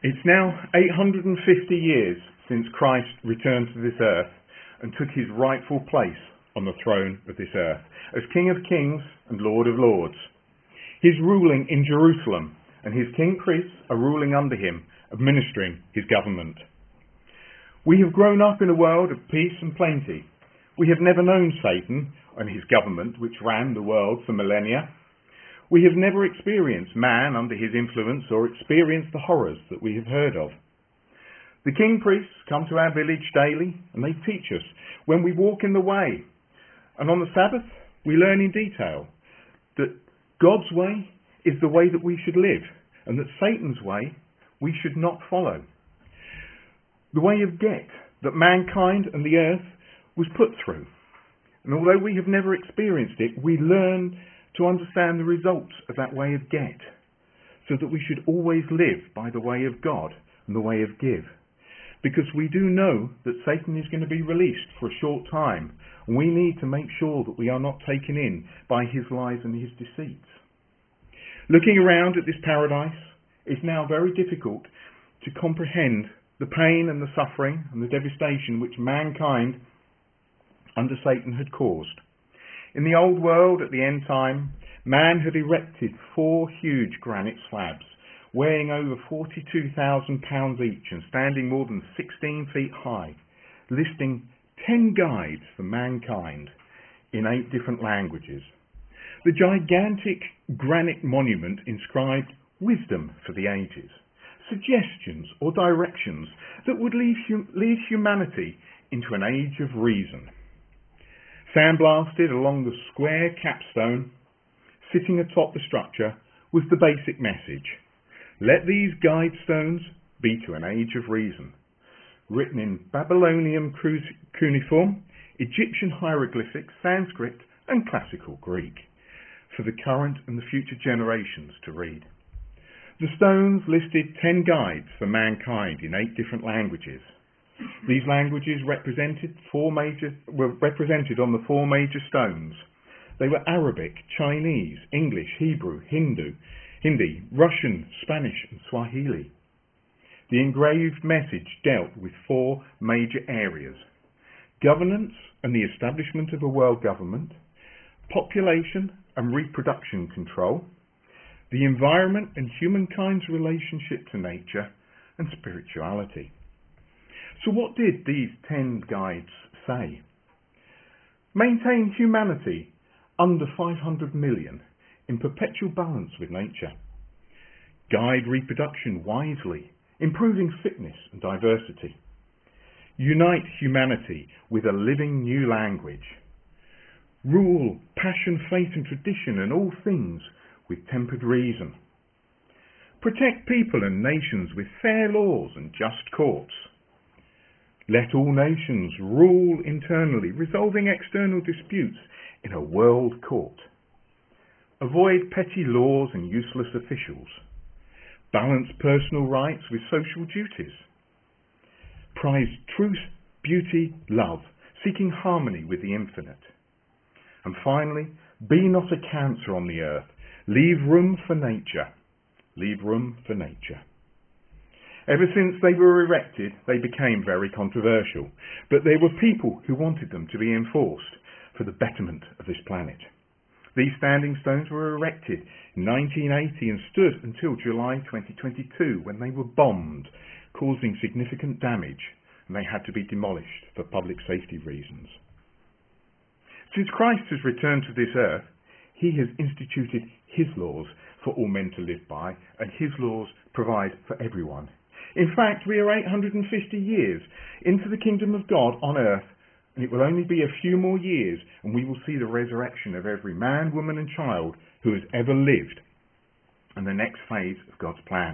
It's now 850 years since Christ returned to this earth and took his rightful place on the throne of this earth as King of Kings and Lord of Lords. He's ruling in Jerusalem, and his king priests are ruling under him, administering his government. We have grown up in a world of peace and plenty. We have never known Satan and his government, which ran the world for millennia. We have never experienced man under his influence or experienced the horrors that we have heard of. The king priests come to our village daily and they teach us when we walk in the way. And on the Sabbath, we learn in detail that God's way is the way that we should live, and that Satan's way we should not follow. The way of get that mankind and the earth was put through. And although we have never experienced it, we learn to understand the results of that way of get, so that we should always live by the way of God and the way of give. Because we do know that Satan is going to be released for a short time, and we need to make sure that we are not taken in by his lies and his deceits. Looking around at this paradise, it's now very difficult to comprehend the pain and the suffering and the devastation which mankind under Satan had caused. In the old world, at the end time, man had erected 4 huge granite slabs, weighing over 42,000 pounds each and standing more than 16 feet high, listing 10 guides for mankind in 8 different languages. The gigantic granite monument inscribed wisdom for the ages, suggestions or directions that would lead humanity into an age of reason. Sandblasted along the square capstone, sitting atop the structure, was the basic message. Let these guide stones be to an age of reason. Written in Babylonian cuneiform, Egyptian hieroglyphics, Sanskrit and classical Greek, for the current and the future generations to read. The stones listed 10 guides for mankind in 8 different languages. These languages were represented on the 4 major stones. They were Arabic, Chinese, English, Hebrew, Hindi, Russian, Spanish and Swahili. The engraved message dealt with 4 major areas: governance and the establishment of a world government, population and reproduction control, the environment and humankind's relationship to nature, and spirituality. So what did these 10 guides say? Maintain humanity under 500 million in perpetual balance with nature. Guide reproduction wisely, improving fitness and diversity. Unite humanity with a living new language. Rule passion, faith and tradition and all things with tempered reason. Protect people and nations with fair laws and just courts. Let all nations rule internally, resolving external disputes in a world court. Avoid petty laws and useless officials. Balance personal rights with social duties. Prize truth, beauty, love, seeking harmony with the infinite. And finally, be not a cancer on the earth. Leave room for nature. Leave room for nature. Ever since they were erected, they became very controversial, but there were people who wanted them to be enforced for the betterment of this planet. These standing stones were erected in 1980 and stood until July 2022, when they were bombed, causing significant damage, and they had to be demolished for public safety reasons. Since Christ has returned to this earth, he has instituted his laws for all men to live by, and his laws provide for everyone. In fact, we are 850 years into the kingdom of God on earth, and it will only be a few more years and we will see the resurrection of every man, woman and child who has ever lived, and the next phase of God's plan.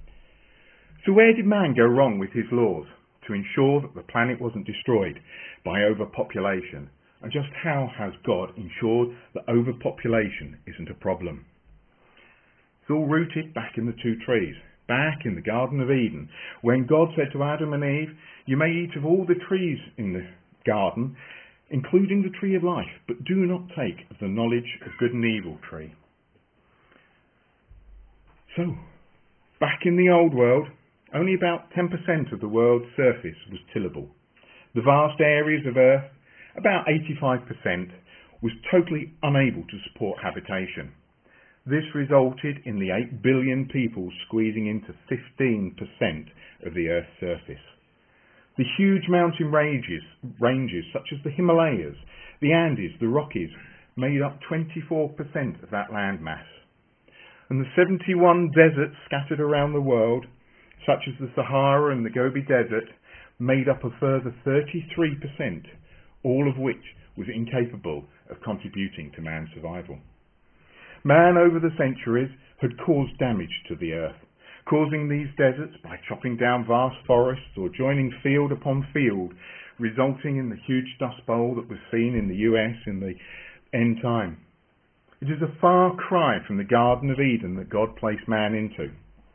So where did man go wrong with his laws to ensure that the planet wasn't destroyed by overpopulation? And just how has God ensured that overpopulation isn't a problem? It's all rooted back in the 2 trees, back in the Garden of Eden, when God said to Adam and Eve, "You may eat of all the trees in the garden, including the tree of life, but do not take of the knowledge of good and evil tree." So, back in the old world, Only about 10% of the world's surface was tillable. The vast areas of Earth, about 85%, was totally unable to support habitation. This resulted in the 8 billion people squeezing into 15% of the Earth's surface. The huge mountain ranges such as the Himalayas, the Andes, the Rockies, made up 24% of that landmass. And the 71 deserts scattered around the world, such as the Sahara and the Gobi Desert, made up a further 33%, all of which was incapable of contributing to man's survival. Man, over the centuries, had caused damage to the earth, causing these deserts by chopping down vast forests or joining field upon field, resulting in the huge dust bowl that was seen in the US in the end time. It is a far cry from the Garden of Eden that God placed man into.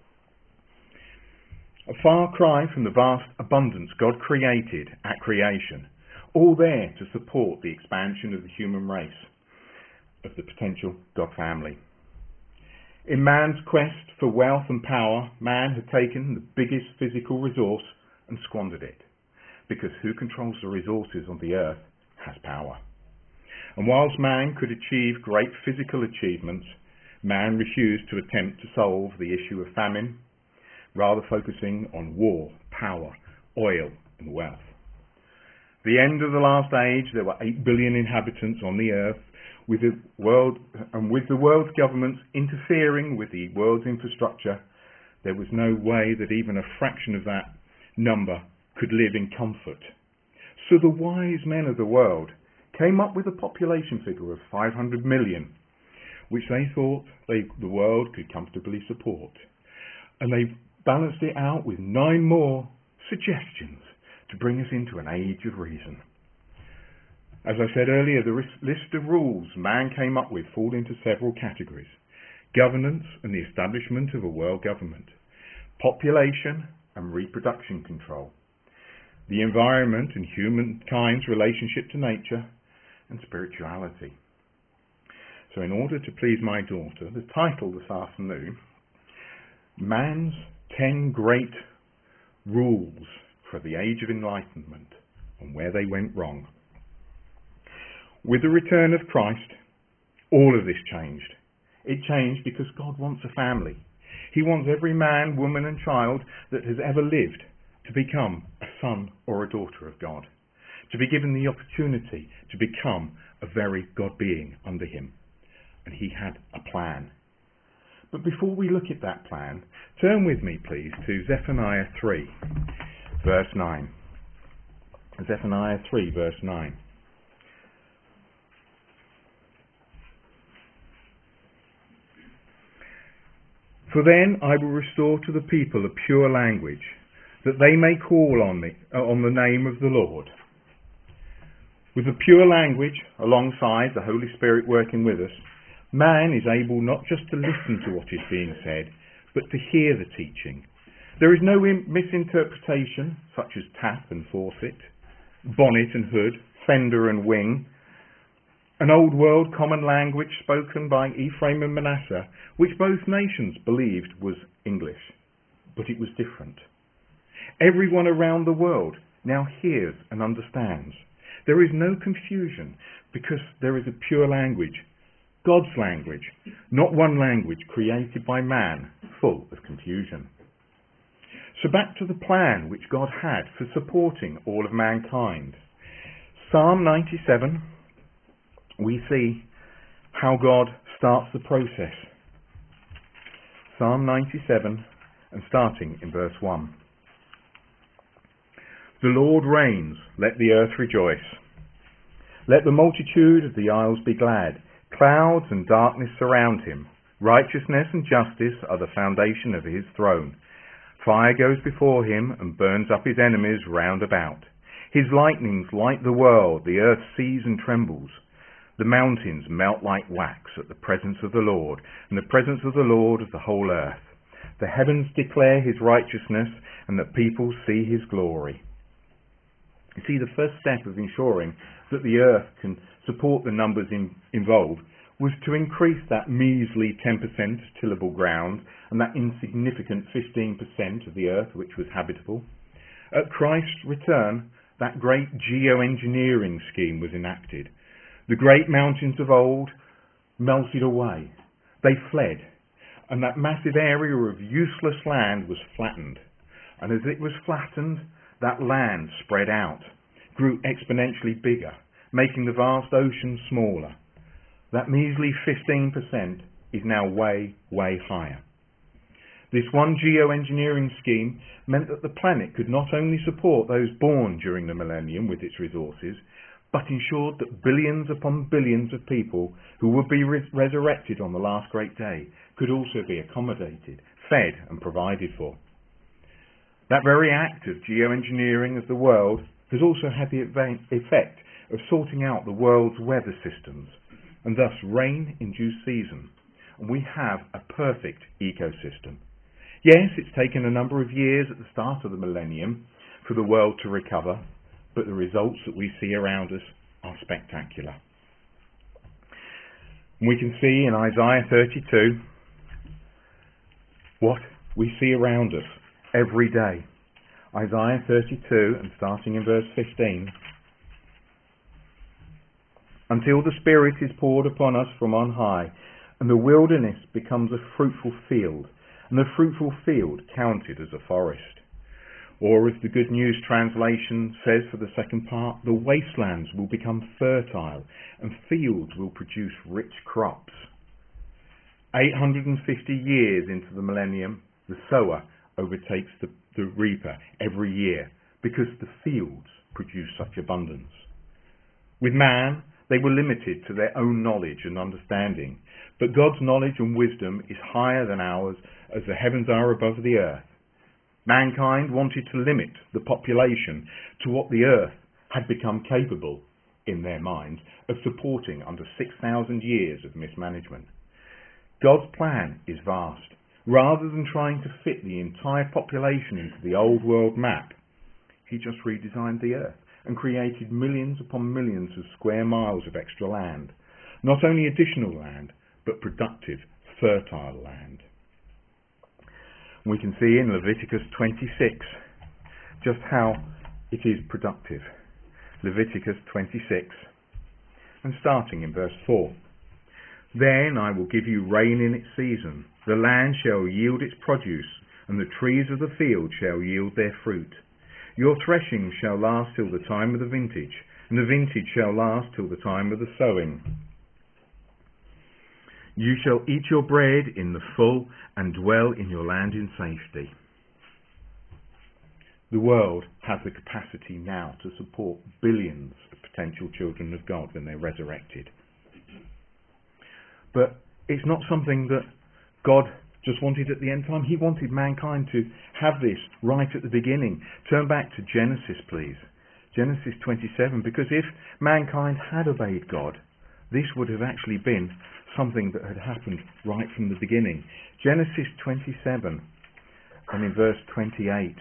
A far cry from the vast abundance God created at creation, all there to support the expansion of the human race, of the potential God family. In man's quest for wealth and power, man had taken the biggest physical resource and squandered it, because who controls the resources on the earth has power. And whilst man could achieve great physical achievements, man refused to attempt to solve the issue of famine, rather focusing on war, power, oil and wealth. The end of the last age, there were 8 billion inhabitants on the earth, with the world's governments interfering with the world's infrastructure. There was no way that even a fraction of that number could live in comfort. So the wise men of the world came up with a population figure of 500 million, which they thought the world could comfortably support. And they balanced it out with 9 more suggestions to bring us into an age of reason. As I said earlier, the list of rules man came up with fall into several categories: governance and the establishment of a world government, population and reproduction control, the environment and humankind's relationship to nature, and spirituality. So in order to please my daughter, the title this afternoon, Man's 10 Great Rules for the Age of Enlightenment and Where They Went Wrong. With the return of Christ, all of this changed. It changed because God wants a family. He wants every man, woman and child that has ever lived to become a son or a daughter of God, to be given the opportunity to become a very God being under him. And he had a plan. But before we look at that plan, turn with me please to Zephaniah 3, verse 9. Zephaniah 3, verse 9. For then I will restore to the people a pure language, that they may call on the name of the Lord. With a pure language, alongside the Holy Spirit working with us, man is able not just to listen to what is being said, but to hear the teaching. There is no misinterpretation, such as tap and faucet, bonnet and hood, fender and wing, an old world common language spoken by Ephraim and Manasseh, which both nations believed was English, but it was different. Everyone around the world now hears and understands. There is no confusion because there is a pure language, God's language, not one language created by man, full of confusion. So back to the plan which God had for supporting all of mankind. Psalm 97, we see how God starts the process. Psalm 97, and starting in verse 1. The Lord reigns, let the earth rejoice. Let the multitude of the isles be glad. Clouds and darkness surround him. Righteousness and justice are the foundation of his throne. Fire goes before him and burns up his enemies round about. His lightnings light the world, the earth sees and trembles. The mountains melt like wax at the presence of the Lord, and the presence of the Lord of the whole earth. The heavens declare his righteousness, and the people see his glory. You see, the first step of ensuring that the earth can support the numbers involved was to increase that measly 10% tillable ground and that insignificant 15% of the earth which was habitable. At Christ's return, that great geoengineering scheme was enacted. The great mountains of old melted away. They fled, and that massive area of useless land was flattened. And as it was flattened, that land spread out, grew exponentially bigger, making the vast ocean smaller. That measly 15% is now way, way higher. This one geoengineering scheme meant that the planet could not only support those born during the millennium with its resources, but ensured that billions upon billions of people who would be resurrected on the last great day could also be accommodated, fed and provided for. That very act of geoengineering of the world has also had the effect of sorting out the world's weather systems, and thus rain in due season, and we have a perfect ecosystem. Yes, it's taken a number of years at the start of the millennium for the world to recover, but the results that we see around us are spectacular. And we can see in Isaiah 32 what we see around us every day. Isaiah 32, and starting in verse 15. Until the Spirit is poured upon us from on high, and the wilderness becomes a fruitful field, and the fruitful field counted as a forest. Or as the Good News translation says for the second part, the wastelands will become fertile, and fields will produce rich crops. 850 years into the millennium, the sower overtakes the reaper every year, because the fields produce such abundance. With man, they were limited to their own knowledge and understanding, but God's knowledge and wisdom is higher than ours, as the heavens are above the earth. Mankind wanted to limit the population to what the earth had become capable, in their minds, of supporting under 6,000 years of mismanagement. God's plan is vast. Rather than trying to fit the entire population into the old world map, he just redesigned the earth and created millions upon millions of square miles of extra land. Not only additional land, but productive, fertile land. We can see in Leviticus 26 just how it is productive. Leviticus 26, and starting in verse 4. Then I will give you rain in its season. The land shall yield its produce, and the trees of the field shall yield their fruit. Your threshing shall last till the time of the vintage, and the vintage shall last till the time of the sowing. You shall eat your bread in the full, and dwell in your land in safety. The world has the capacity now to support billions of potential children of God when they're resurrected. But it's not something that God just wanted at the end time. He wanted mankind to have this right at the beginning. Turn back to Genesis, please. Genesis 27, because if mankind had obeyed God, this would have actually been something that had happened right from the beginning. Genesis 27, and in verse 28.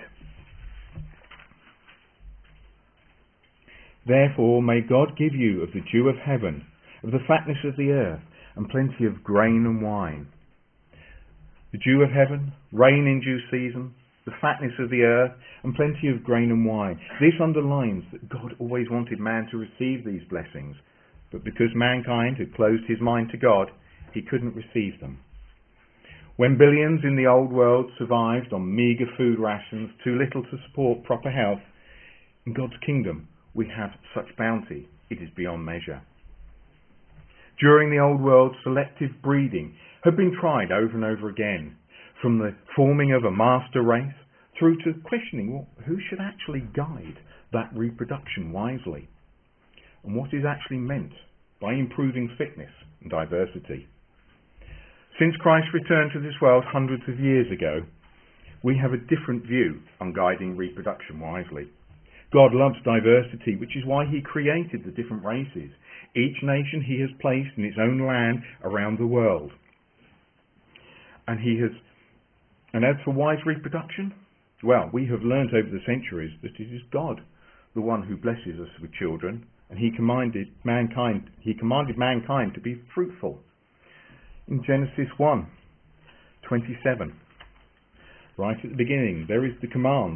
Therefore may God give you of the dew of heaven, of the fatness of the earth, and plenty of grain and wine. The dew of heaven, rain in due season, the fatness of the earth, and plenty of grain and wine. This underlines that God always wanted man to receive these blessings, but because mankind had closed his mind to God, he couldn't receive them. When billions in the old world survived on meagre food rations, too little to support proper health, in God's kingdom we have such bounty, it is beyond measure. During the old world, selective breeding had been tried over and over again, from the forming of a master race through to questioning who should actually guide that reproduction wisely, and what is actually meant by improving fitness and diversity. Since Christ returned to this world hundreds of years ago, we have a different view on guiding reproduction wisely. God loves diversity, which is why he created the different races. Each nation he has placed in its own land around the world. And as for wise reproduction, well, we have learnt over the centuries that it is God, the one who blesses us with children, and he commanded mankind to be fruitful. In Genesis 1:27, right at the beginning, there is the command.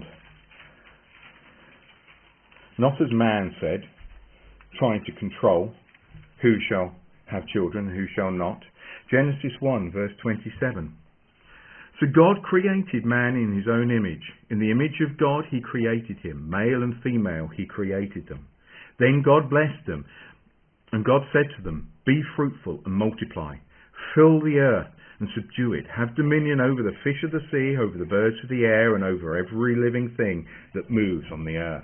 Not as man said, trying to control who shall have children, who shall not. Genesis 1 verse 27. So God created man in his own image. In the image of God he created him. Male and female he created them. Then God blessed them. And God said to them, be fruitful and multiply. Fill the earth and subdue it. Have dominion over the fish of the sea, over the birds of the air, and over every living thing that moves on the earth.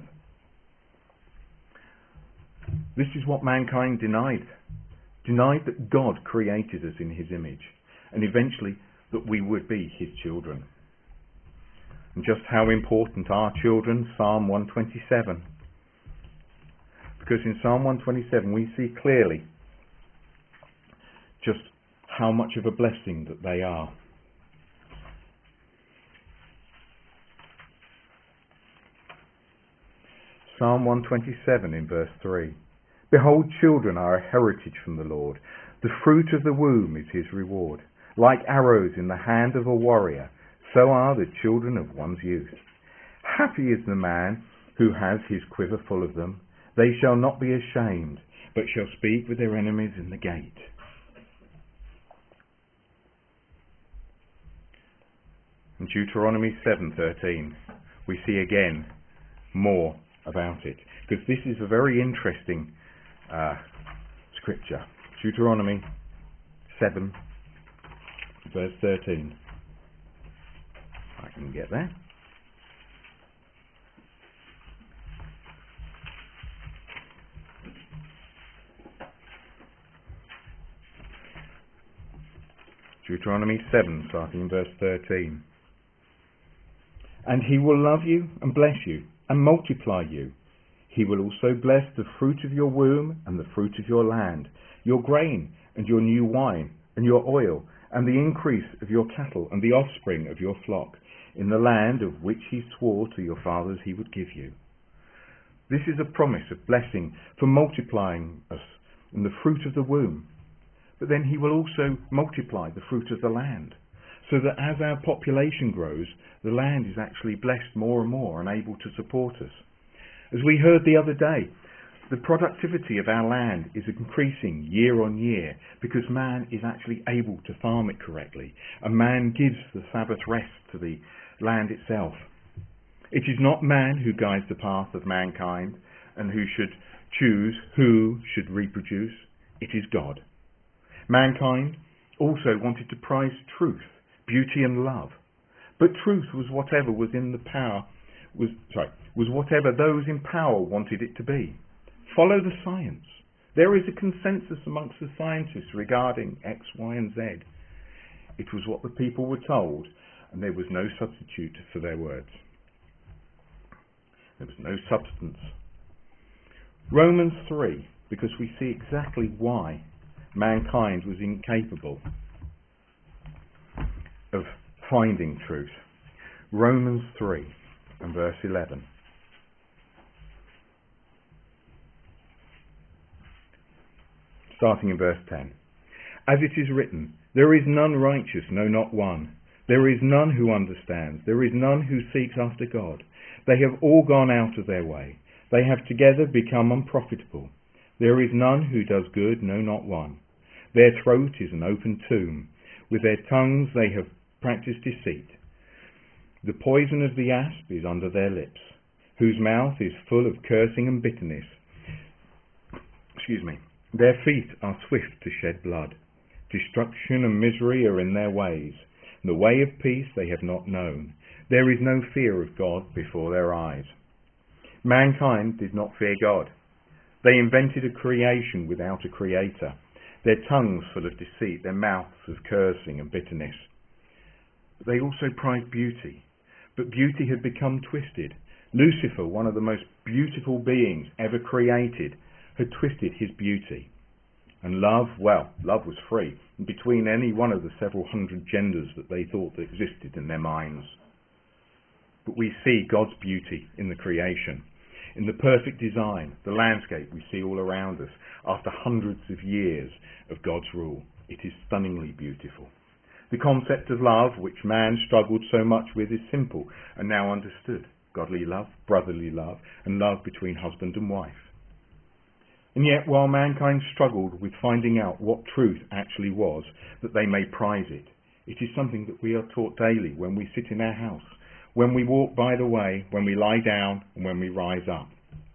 This is what mankind denied. Denied that God created us in his image, and eventually that we would be his children. And just how important are children? Psalm 127. Because in Psalm 127 we see clearly just how much of a blessing that they are. Psalm 127 in verse 3. Behold, children are a heritage from the Lord. The fruit of the womb is his reward. Like arrows in the hand of a warrior, so are the children of one's youth. Happy is the man who has his quiver full of them. They shall not be ashamed, but shall speak with their enemies in the gate. In Deuteronomy 7:13, we see again more about it, because this is a very interesting scripture. Deuteronomy 7 verse 13. I can get there. Deuteronomy 7, starting in verse 13. And he will love you and bless you and multiply you. He will also bless the fruit of your womb and the fruit of your land, your grain and your new wine and your oil, and the increase of your cattle and the offspring of your flock, in the land of which he swore to your fathers he would give you. This is a promise of blessing for multiplying us in the fruit of the womb. But then he will also multiply the fruit of the land, so that as our population grows, the land is actually blessed more and more and able to support us. As we heard the other day, the productivity of our land is increasing year on year because man is actually able to farm it correctly, and man gives the Sabbath rest to the land itself. It is not man who guides the path of mankind and who should choose who should reproduce. It is God. Mankind also wanted to prize truth, beauty and love. But truth was whatever was whatever those in power wanted it to be. Follow the science. There is a consensus amongst the scientists regarding X, Y, and Z. It was what the people were told, and there was no substitute for their words. There was no substance. Romans 3, because we see exactly why mankind was incapable of finding truth. Romans 3 and verse 11. Starting in verse 10. As it is written, there is none righteous, no, not one. There is none who understands. There is none who seeks after God. They have all gone out of their way. They have together become unprofitable. There is none who does good, no, not one. Their throat is an open tomb. With their tongues they have practiced deceit. The poison of the asp is under their lips, whose mouth is full of cursing and bitterness. Their feet are swift to shed blood. Destruction and misery are in their ways. The way of peace they have not known. There is no fear of God before their eyes. Mankind did not fear God. They invented a creation without a creator. Their tongues full of deceit, their mouths of cursing and bitterness. They also prized beauty, but beauty had become twisted. Lucifer, one of the most beautiful beings ever created, had twisted his beauty. And love was free between any one of the several hundred genders that they thought that existed in their minds. But we see God's beauty in the creation. in the perfect design, the landscape we see all around us after hundreds of years of God's rule. It is stunningly beautiful. The concept of love, which man struggled so much with, is simple and now understood. Godly love, brotherly love, and love between husband and wife. And yet, while mankind struggled with finding out what truth actually was, that they may prize it, it is something that we are taught daily when we sit in our house, when we walk by the way, when we lie down, and when we rise up.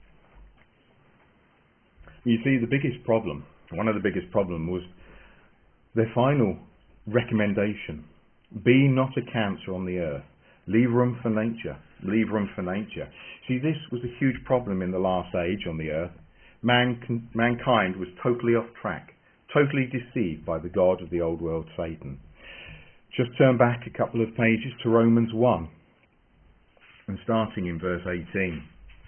You see, one of the biggest problems was their final recommendation. Be not a cancer on the earth. Leave room for nature. Leave room for nature. See, this was a huge problem in the last age on the earth. Mankind was totally off track, totally deceived by the god of the old world, Satan. Just turn back a couple of pages to Romans 1, and starting in verse 18.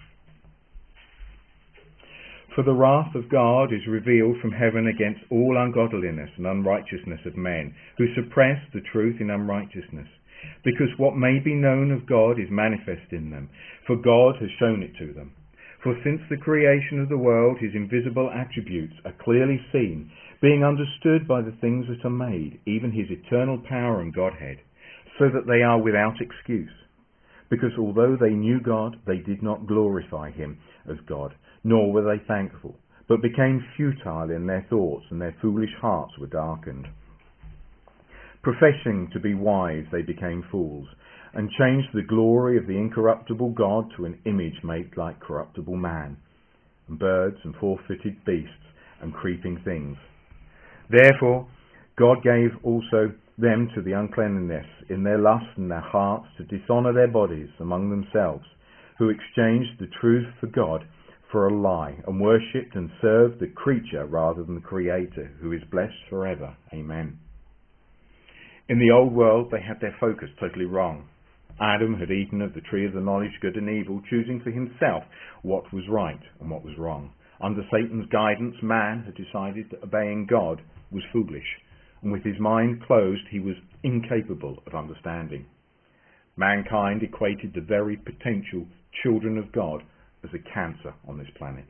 For the wrath of God is revealed from heaven against all ungodliness and unrighteousness of men, who suppress the truth in unrighteousness. Because what may be known of God is manifest in them, for God has shown it to them. For since the creation of the world, his invisible attributes are clearly seen, being understood by the things that are made, even his eternal power and Godhead, so that they are without excuse. Because although they knew God, they did not glorify him as God, nor were they thankful, but became futile in their thoughts, and their foolish hearts were darkened. Professing to be wise, they became fools, and changed the glory of the incorruptible God to an image made like corruptible man, and birds, and four-footed beasts, and creeping things. Therefore God gave also them to the uncleanness in their lust and their hearts, to dishonour their bodies among themselves, who exchanged the truth for God for a lie, and worshipped and served the creature rather than the Creator, who is blessed forever. Amen. In the old world, they had their focus totally wrong. Adam had eaten of the tree of the knowledge of good and evil, choosing for himself what was right and what was wrong. Under Satan's guidance, man had decided that obeying God was foolish, and with his mind closed, he was incapable of understanding. Mankind equated the very potential children of God as a cancer on this planet.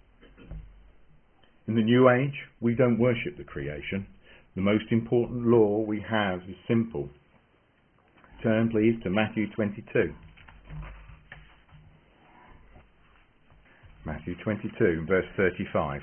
In the New Age, we don't worship the creation. The most important law we have is simple. Turn, please, to Matthew 22. Matthew 22, verse 35.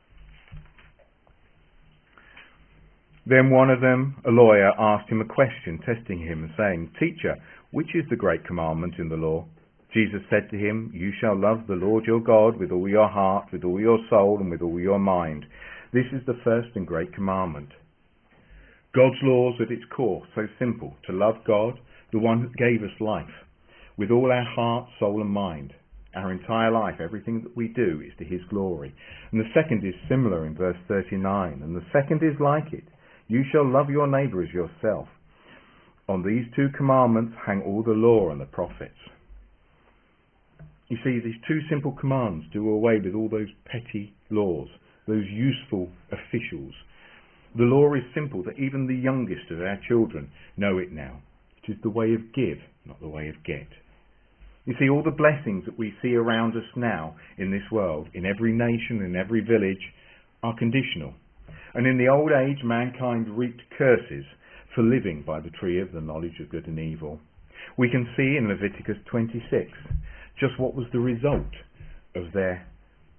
Then one of them, a lawyer, asked him a question, testing him and saying, Teacher, which is the great commandment in the law? Jesus said to him, You shall love the Lord your God with all your heart, with all your soul, and with all your mind. This is the first and great commandment. God's laws at its core, so simple, to love God, the one who gave us life, with all our heart, soul and mind. Our entire life, everything that we do is to his glory. And the second is similar in verse 39, and the second is like it. You shall love your neighbour as yourself. On these two commandments hang all the law and the prophets. You see, these two simple commands do away with all those petty laws, those useful officials. The law is simple, that even the youngest of our children know it now. It is the way of give, not the way of get. You see, all the blessings that we see around us now in this world, in every nation, in every village, are conditional. And in the old age, mankind reaped curses for living by the tree of the knowledge of good and evil. We can see in Leviticus 26 just what was the result of their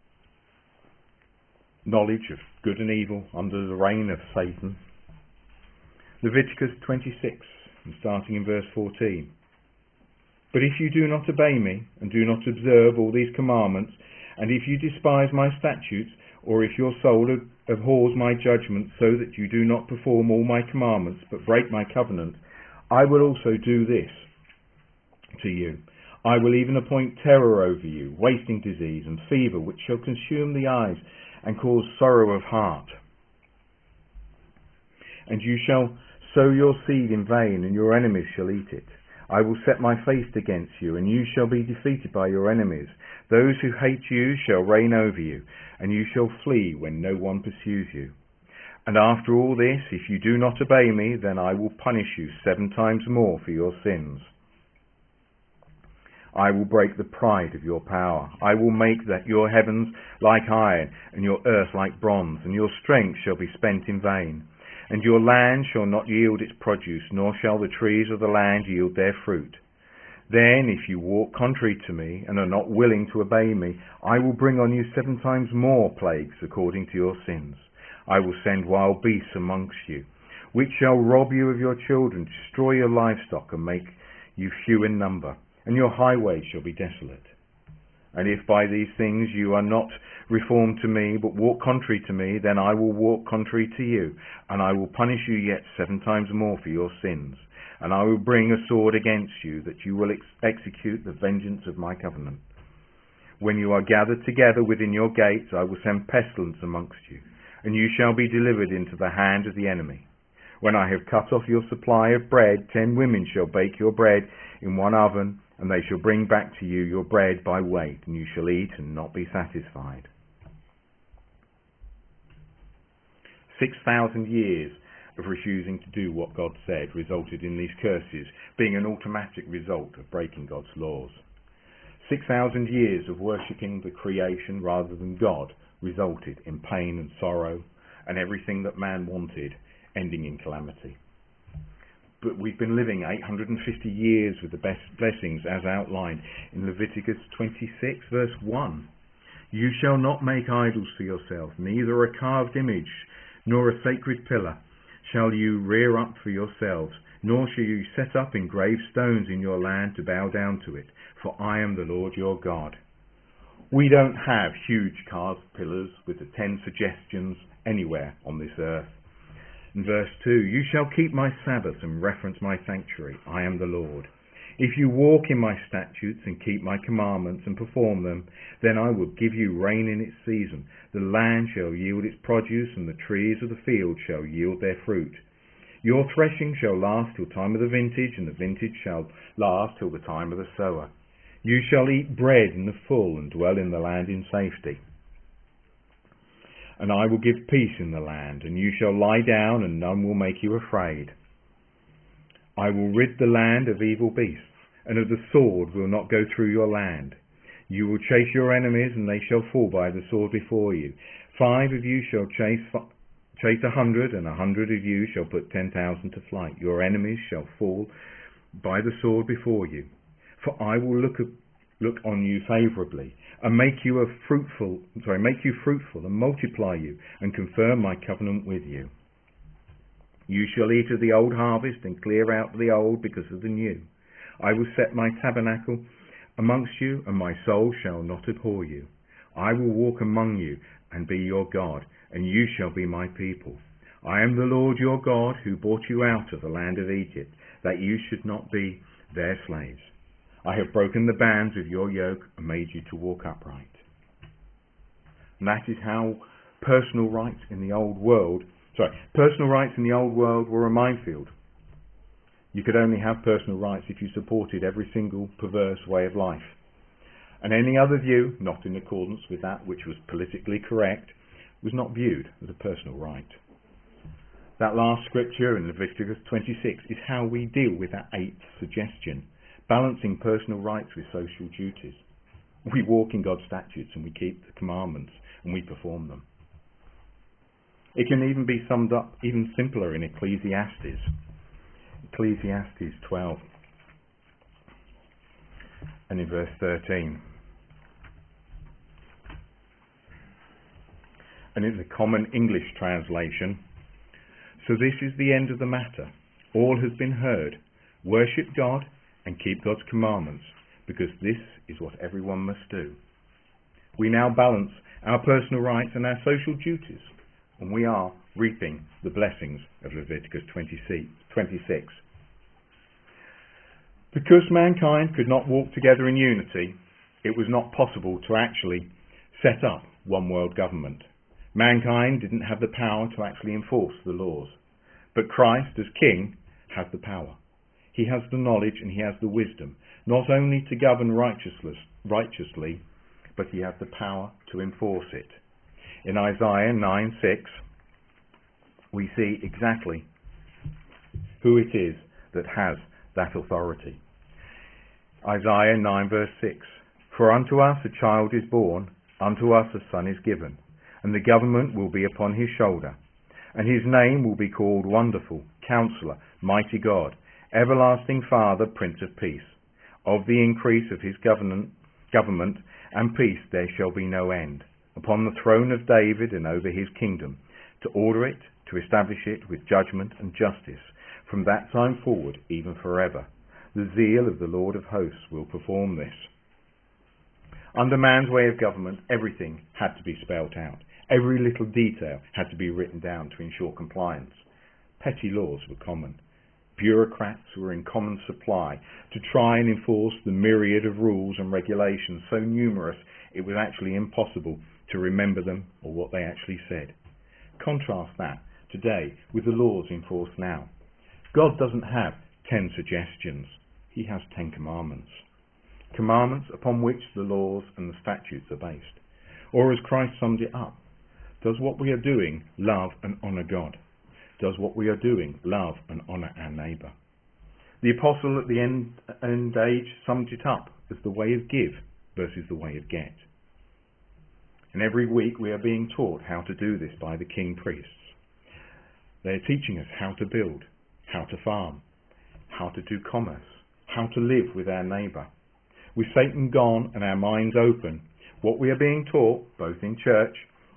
knowledge of good and evil under the reign of Satan. Leviticus 26, and starting in verse 14. But if you do not obey me, and do not observe all these commandments, and if you despise my statutes, or if your soul abhors my judgments, so that you do not perform all my commandments, but break my covenant, I will also do this to you. I will even appoint terror over you, wasting disease and fever, which shall consume the eyes and cause sorrow of heart. And you shall sow your seed in vain, and your enemies shall eat it. I will set my face against you, and you shall be defeated by your enemies. Those who hate you shall reign over you, and you shall flee when no one pursues you. And after all this, if you do not obey me, then I will punish you 7 times more for your sins. I will break the pride of your power. I will make that your heavens like iron, and your earth like bronze, and your strength shall be spent in vain. And your land shall not yield its produce, nor shall the trees of the land yield their fruit. Then, if you walk contrary to me, and are not willing to obey me, I will bring on you 7 times more plagues according to your sins. I will send wild beasts amongst you, which shall rob you of your children, destroy your livestock, and make you few in number, and your highways shall be desolate. And if by these things you are not reformed to me, but walk contrary to me, then I will walk contrary to you, and I will punish you yet 7 times more for your sins. And I will bring a sword against you, that you will execute the vengeance of my covenant. When you are gathered together within your gates, I will send pestilence amongst you, and you shall be delivered into the hand of the enemy. When I have cut off your supply of bread, 10 women shall bake your bread in one oven, and they shall bring back to you your bread by weight, and you shall eat and not be satisfied. 6,000 years of refusing to do what God said resulted in these curses being an automatic result of breaking God's laws. 6,000 years of worshipping the creation rather than God resulted in pain and sorrow, and everything that man wanted ending in calamity. But we've been living 850 years with the best blessings as outlined in Leviticus 26 verse 1. You shall not make idols for yourself, neither a carved image nor a sacred pillar shall you rear up for yourselves, nor shall you set up engraved stones in your land to bow down to it, for I am the Lord your God. We don't have huge carved pillars with the 10 suggestions anywhere on this earth. In verse 2, you shall keep my Sabbath and reference my sanctuary. I am the Lord. If you walk in my statutes and keep my commandments and perform them, then I will give you rain in its season. The land shall yield its produce, and the trees of the field shall yield their fruit. Your threshing shall last till time of the vintage, and the vintage shall last till the time of the sower. You shall eat bread in the full and dwell in the land in safety. And I will give peace in the land, and you shall lie down, and none will make you afraid. I will rid the land of evil beasts, and of the sword will not go through your land. You will chase your enemies, and they shall fall by the sword before you. 5 of you shall chase 100, and 100 of you shall put 10,000 to flight. Your enemies shall fall by the sword before you. For I will look on you favourably, and make you fruitful and multiply you, and confirm my covenant with you. You shall eat of the old harvest, and clear out the old because of the new. I will set my tabernacle amongst you, and my soul shall not abhor you. I will walk among you, and be your God, and you shall be my people. I am the Lord your God, who brought you out of the land of Egypt, that you should not be their slaves. I have broken the bands of your yoke, and made you to walk upright. And that is how personal rights in the old world were a minefield. You could only have personal rights if you supported every single perverse way of life. And any other view, not in accordance with that which was politically correct, was not viewed as a personal right. That last scripture in Leviticus 26 is how we deal with that 8th suggestion, balancing personal rights with social duties. We walk in God's statutes, and we keep the commandments, and we perform them. It can even be summed up even simpler in Ecclesiastes 12 and in verse 13. And in the Common English translation, so this is the end of the matter. All has been heard. Worship God and keep God's commandments, because this is what everyone must do. We now balance our personal rights and our social duties, and we are reaping the blessings of Leviticus 26. Because mankind could not walk together in unity, it was not possible to actually set up one world government. Mankind didn't have the power to actually enforce the laws. But Christ, as King, has the power. He has the knowledge and he has the wisdom, not only to govern righteously, but he has the power to enforce it. In Isaiah 9:6, we see exactly who it is that has that authority. Isaiah 9 verse 6. For unto us a child is born, unto us a son is given, and the government will be upon his shoulder. And his name will be called Wonderful, Counselor, Mighty God, Everlasting Father, Prince of Peace. Of the increase of his government and peace there shall be no end, upon the throne of David and over his kingdom, to order it, to establish it with judgment and justice, from that time forward, even forever. The zeal of the Lord of hosts will perform this. Under man's way of government, everything had to be spelt out. Every little detail had to be written down to ensure compliance. Petty laws were common. Bureaucrats were in common supply to try and enforce the myriad of rules and regulations so numerous it was actually impossible to remember them or what they actually said. Contrast that today with the laws in force now. God doesn't have 10 suggestions. He has 10 commandments. Commandments upon which the laws and the statutes are based. Or as Christ summed it up, does what we are doing love and honour God? Does what we are doing love and honour our neighbour? The apostle at the end age summed it up as the way of give versus the way of get. And every week we are being taught how to do this by the king priests. They are teaching us how to build, how to farm, how to do commerce, how to live with our neighbour. With Satan gone and our minds open, what we are being taught, both in church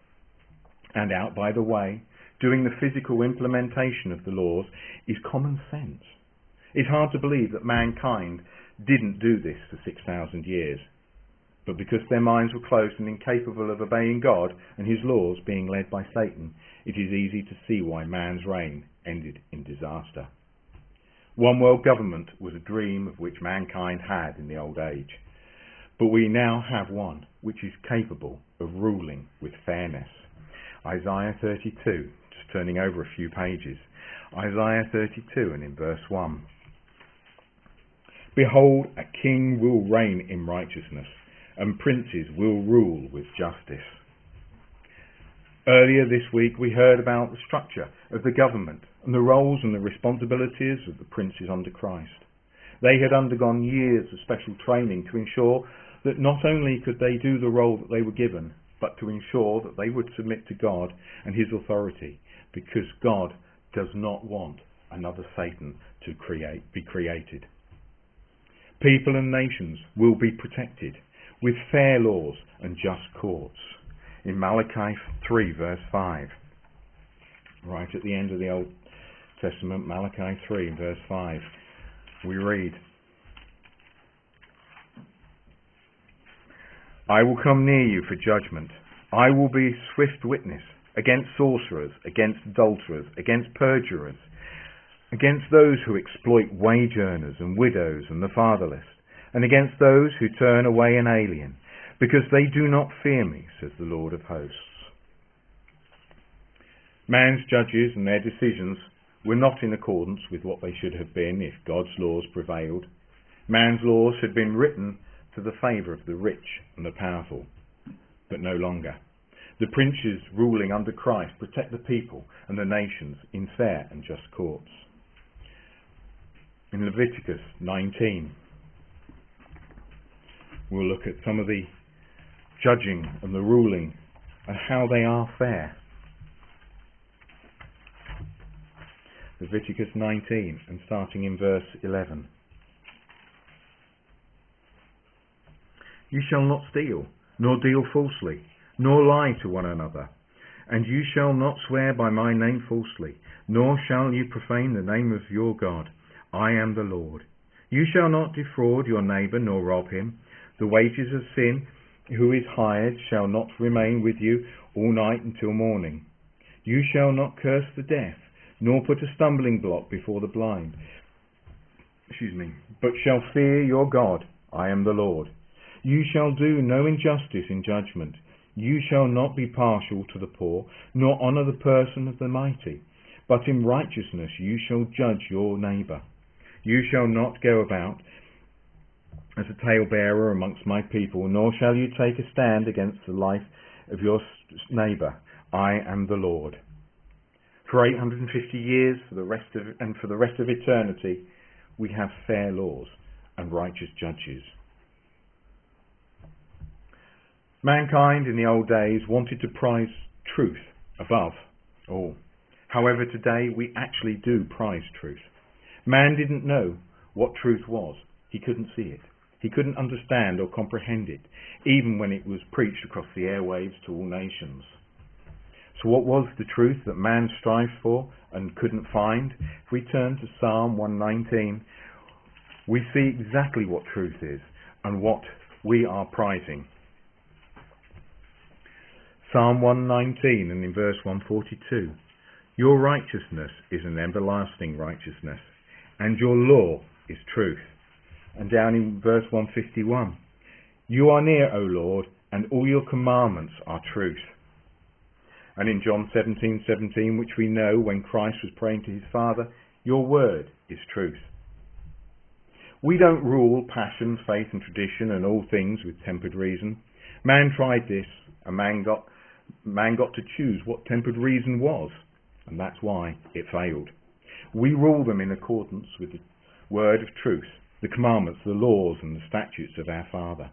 and out by the way, doing the physical implementation of the laws, is common sense. It's hard to believe that mankind didn't do this for 6,000 years. But because their minds were closed and incapable of obeying God and his laws being led by Satan, it is easy to see why man's reign ended in disaster. One world government was a dream of which mankind had in the old age. But we now have one which is capable of ruling with fairness. Isaiah 32, just turning over a few pages. Isaiah 32 and in verse 1. Behold, a king will reign in righteousness, and princes will rule with justice. Earlier this week we heard about the structure of the government and the roles and the responsibilities of the princes under Christ. They had undergone years of special training to ensure that not only could they do the role that they were given, but to ensure that they would submit to God and his authority, because God does not want another Satan to be created. People and nations will be protected with fair laws and just courts. In Malachi 3 verse 5, right at the end of the Old Testament, Malachi 3 verse 5, we read, I will come near you for judgment. I will be swift witness against sorcerers, against adulterers, against perjurers, against those who exploit wage earners and widows and the fatherless, and against those who turn away an alien, because they do not fear me, says the Lord of hosts. Man's judges and their decisions were not in accordance with what they should have been if God's laws prevailed. Man's laws had been written to the favour of the rich and the powerful, but no longer. The princes ruling under Christ protect the people and the nations in fair and just courts. In Leviticus 19, we'll look at some of the judging and the ruling and how they are fair. Leviticus 19 and starting in verse 11. You shall not steal, nor deal falsely, nor lie to one another. And you shall not swear by my name falsely, nor shall you profane the name of your God. I am the Lord. You shall not defraud your neighbour, nor rob him. The wages of sin, who is hired, shall not remain with you all night until morning. You shall not curse the deaf, nor put a stumbling block before the blind. But shall fear your God. I am the Lord. You shall do no injustice in judgment. You shall not be partial to the poor, nor honour the person of the mighty. But in righteousness you shall judge your neighbour. You shall not go about as a talebearer amongst my people, nor shall you take a stand against the life of your neighbour. I am the Lord. For 850 years, for the rest of eternity, we have fair laws and righteous judges. Mankind in the old days wanted to prize truth above all. However, today we actually do prize truth. Man didn't know what truth was. He couldn't see it. He couldn't understand or comprehend it, even when it was preached across the airwaves to all nations. So what was the truth that man strived for and couldn't find? If we turn to Psalm 119, we see exactly what truth is and what we are prizing. Psalm 119 and in verse 142, your righteousness is an everlasting righteousness, and your law is truth. And down in verse 151, you are near, O Lord, and all your commandments are truth. And in John 17:17, which we know when Christ was praying to his Father, your word is truth. We don't rule passion, faith and tradition and all things with tempered reason. Man tried this, and man got to choose what tempered reason was, and that's why it failed. We rule them in accordance with the word of truth, the commandments, the laws and the statutes of our Father.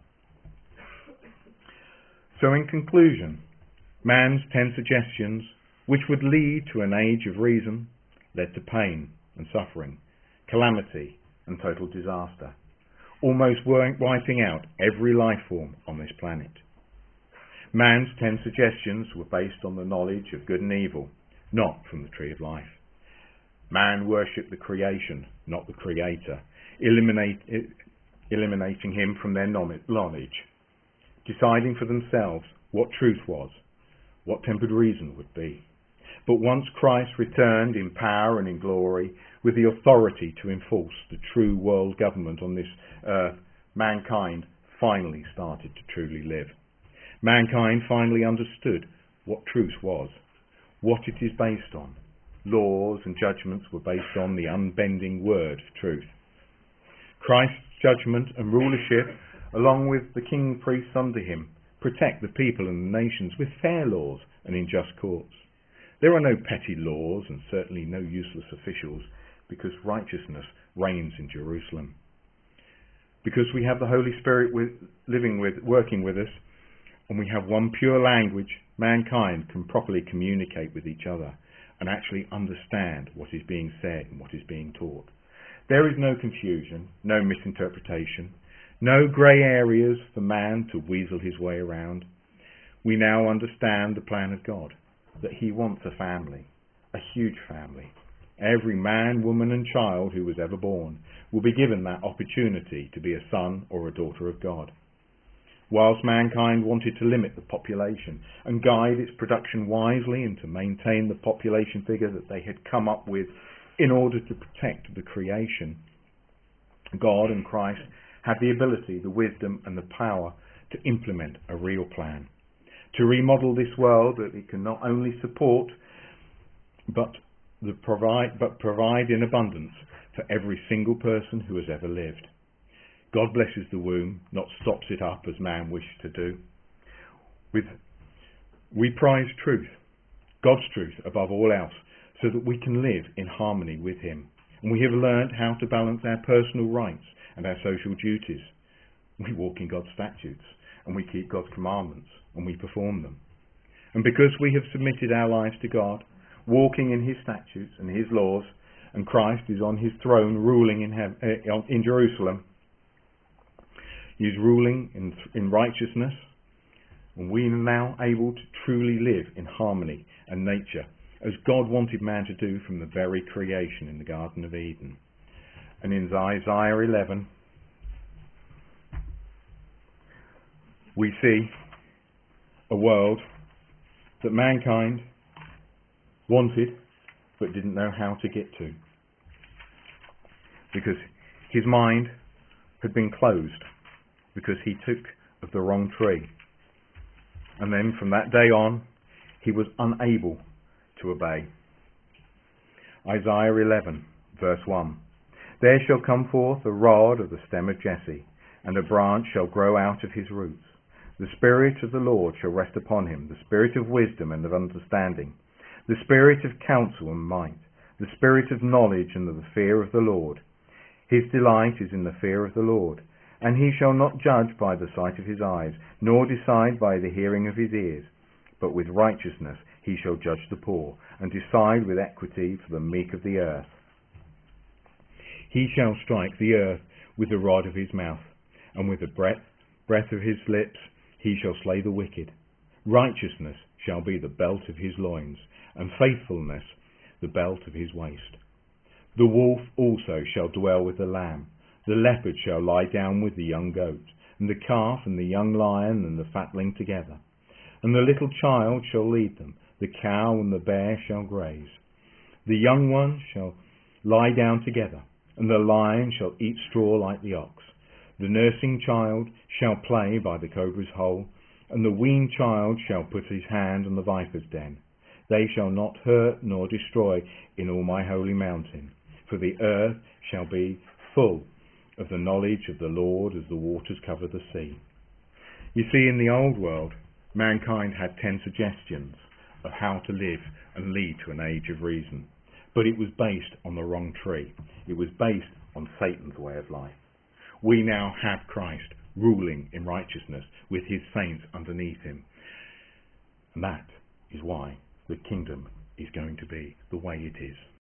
So in conclusion, man's 10 suggestions, which would lead to an age of reason, led to pain and suffering, calamity and total disaster, almost wiping out every life form on this planet. Man's 10 suggestions were based on the knowledge of good and evil, not from the tree of life. Man worshipped the creation, not the Creator, eliminating him from their knowledge, deciding for themselves what truth was, what tempered reason would be. But once Christ returned in power and in glory, with the authority to enforce the true world government on this earth, mankind finally started to truly live. Mankind finally understood what truth was, what it is based on. Laws and judgments were based on the unbending word of truth. Christ's judgment and rulership, along with the king and priests under him, protect the people and the nations with fair laws and in just courts. There are no petty laws and certainly no useless officials, because righteousness reigns in Jerusalem. Because we have the Holy Spirit working with us, and we have one pure language, mankind can properly communicate with each other and actually understand what is being said and what is being taught. There is no confusion, no misinterpretation, no grey areas for man to weasel his way around. We now understand the plan of God, that he wants a family, a huge family. Every man, woman and child who was ever born will be given that opportunity to be a son or a daughter of God. Whilst mankind wanted to limit the population and guide its production wisely and to maintain the population figure that they had come up with in order to protect the creation, God and Christ had the ability, the wisdom and the power to implement a real plan, to remodel this world that it can not only support but provide in abundance for every single person who has ever lived. God blesses the womb, not stops it up as man wished to do. We prize truth, God's truth above all else, so that we can live in harmony with him. And we have learned how to balance our personal rights and our social duties. We walk in God's statutes, and we keep God's commandments, and we perform them. And because we have submitted our lives to God, walking in his statutes and his laws, and Christ is on his throne ruling in Jerusalem, he is ruling in righteousness, and we are now able to truly live in harmony and nature, as God wanted man to do from the very creation in the Garden of Eden. And in Isaiah 11, we see a world that mankind wanted but didn't know how to get to, because his mind had been closed, because he took of the wrong tree. And then from that day on, he was unable to obey. Isaiah 11, verse 1. There shall come forth a rod of the stem of Jesse, and a branch shall grow out of his roots. The Spirit of the Lord shall rest upon him, the Spirit of wisdom and of understanding, the Spirit of counsel and might, the Spirit of knowledge and of the fear of the Lord. His delight is in the fear of the Lord, and he shall not judge by the sight of his eyes, nor decide by the hearing of his ears. But with righteousness he shall judge the poor, and decide with equity for the meek of the earth. He shall strike the earth with the rod of his mouth, and with the breath of his lips he shall slay the wicked. Righteousness shall be the belt of his loins, and faithfulness the belt of his waist. The wolf also shall dwell with the lamb. The leopard shall lie down with the young goat, and the calf and the young lion and the fatling together. And the little child shall lead them. The cow and the bear shall graze. The young ones shall lie down together, and the lion shall eat straw like the ox. The nursing child shall play by the cobra's hole, and the weaned child shall put his hand on the viper's den. They shall not hurt nor destroy in all my holy mountain, for the earth shall be full of the knowledge of the Lord as the waters cover the sea. You see, in the old world, mankind had 10 suggestions of how to live and lead to an age of reason. But it was based on the wrong tree. It was based on Satan's way of life. We now have Christ ruling in righteousness with his saints underneath him. And that is why the kingdom is going to be the way it is.